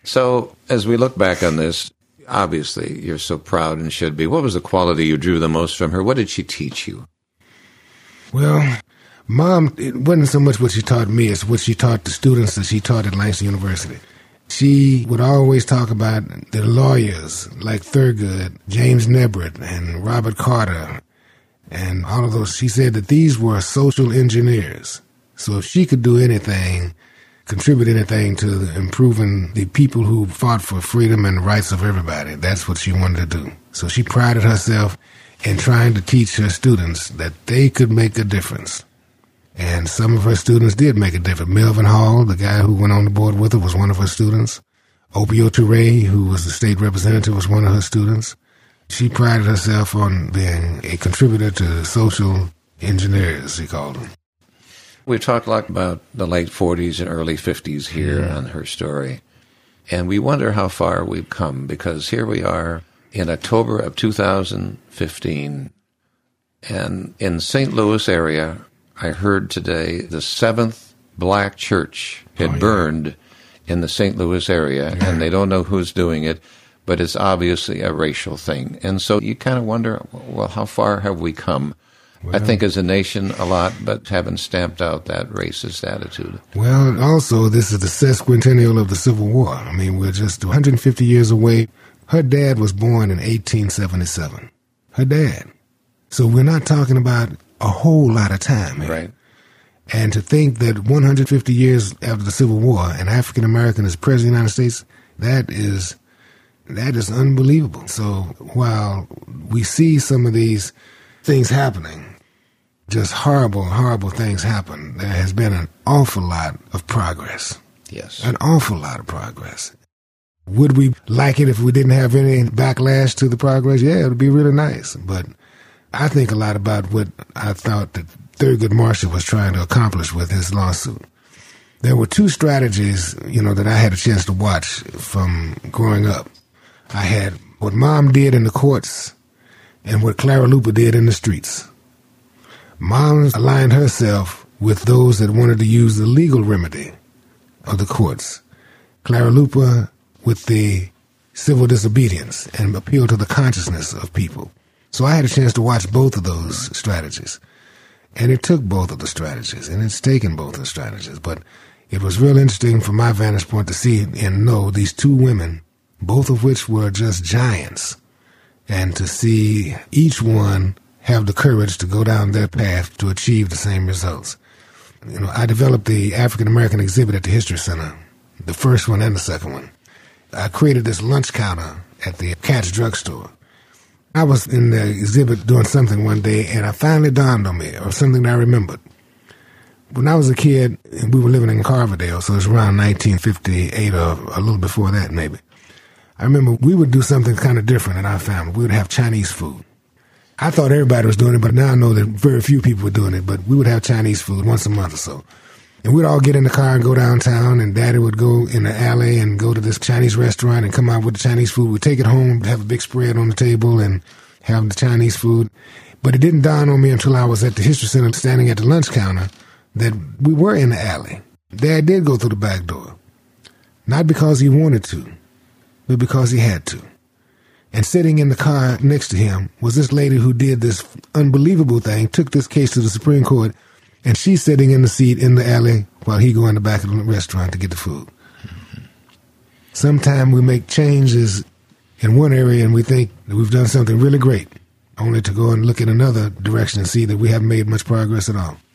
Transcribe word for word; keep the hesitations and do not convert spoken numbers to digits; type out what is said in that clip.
So as we look back on this, obviously you're so proud and should be. What was the quality you drew the most from her? What did she teach you? Well, Mom, it wasn't so much what she taught me as what she taught the students that she taught at Langston University. She would always talk about the lawyers like Thurgood, James Nebrett, and Robert Carter, and all of those. She said that these were social engineers. So if she could do anything, contribute anything to improving the people who fought for freedom and the rights of everybody, that's what she wanted to do. So she prided herself in trying to teach her students that they could make a difference. And some of her students did make a difference. Melvin Hall, the guy who went on the board with her, was one of her students. Opio Toure, who was the state representative, was one of her students. She prided herself on being a contributor to social engineers, she called them. We've talked a lot about the late forties and early fifties here yeah. on her story. And we wonder how far we've come, because here we are in October of two thousand fifteen. And in Saint Louis area, I heard today the seventh black church had oh, yeah. burned in the Saint Louis area, yeah. and they don't know who's doing it, but it's obviously a racial thing. And so you kind of wonder, well, how far have we come? Well, I think as a nation a lot, but haven't stamped out that racist attitude. Well, also, this is the sesquicentennial of the Civil War. I mean, we're just one hundred fifty years away. Her dad was born in eighteen seventy-seven. Her dad. So we're not talking about a whole lot of time here. Right. And to think that one hundred fifty years after the Civil War, an African American is president of the United States, that is that is unbelievable. So while we see some of these things happening, just horrible, horrible things happen, there has been an awful lot of progress. Yes. An awful lot of progress. Would we like it if we didn't have any backlash to the progress? Yeah, it would be really nice. But I think a lot about what I thought that Thurgood Marshall was trying to accomplish with his lawsuit. There were two strategies, you know, that I had a chance to watch from growing up. I had what Mom did in the courts and what Clara Luper did in the streets. Mom aligned herself with those that wanted to use the legal remedy of the courts. Clara Luper with the civil disobedience and appeal to the consciousness of people. So I had a chance to watch both of those strategies. And it took both of the strategies, and it's taken both of the strategies. But it was real interesting from my vantage point to see and know these two women, both of which were just giants, and to see each one have the courage to go down their path to achieve the same results. You know, I developed the African American exhibit at the History Center, the first one and the second one. I created this lunch counter at the Katz drugstore. I was in the exhibit doing something one day, and it finally dawned on me, or something that I remembered. When I was a kid, we were living in Carverdale, so it was around nineteen fifty-eight or a little before that maybe. I remember we would do something kind of different in our family. We would have Chinese food. I thought everybody was doing it, but now I know that very few people were doing it, but we would have Chinese food once a month or so. And we'd all get in the car and go downtown, and Daddy would go in the alley and go to this Chinese restaurant and come out with the Chinese food. We'd take it home, have a big spread on the table, and have the Chinese food. But it didn't dawn on me until I was at the History Center standing at the lunch counter that we were in the alley. Dad did go through the back door. Not because he wanted to, but because he had to. And sitting in the car next to him was this lady who did this unbelievable thing, took this case to the Supreme Court, and she's sitting in the seat in the alley while he go in the back of the restaurant to get the food. Mm-hmm. Sometimes we make changes in one area and we think that we've done something really great, only to go and look in another direction and see that we haven't made much progress at all.